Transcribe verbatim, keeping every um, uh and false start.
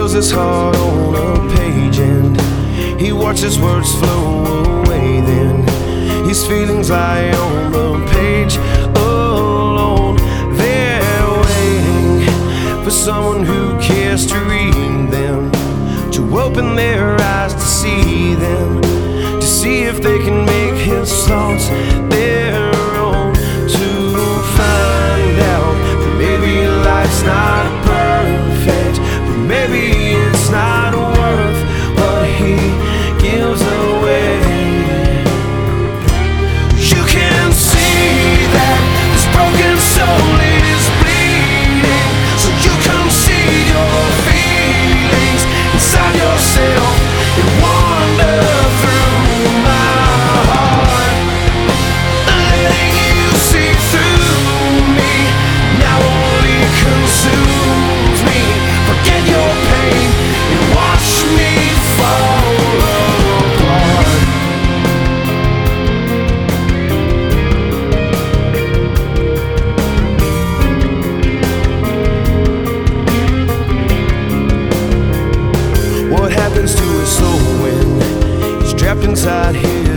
fills his heart on a page, and he watches words flow away. Then his feelings lie on the page alone. They're waiting for someone who cares to read them, to open their eyes to see them, to see if they can make his thoughts their own, to find out that maybe life's not perfect, but maybe it's not worth what he gives away. You can see that this broken soul is bleeding, so you come see your feelings inside yourself and wander through my heart, letting you see through me now only consumes me. Forget your pain and watch me fall apart. What happens to his soul when he's trapped inside his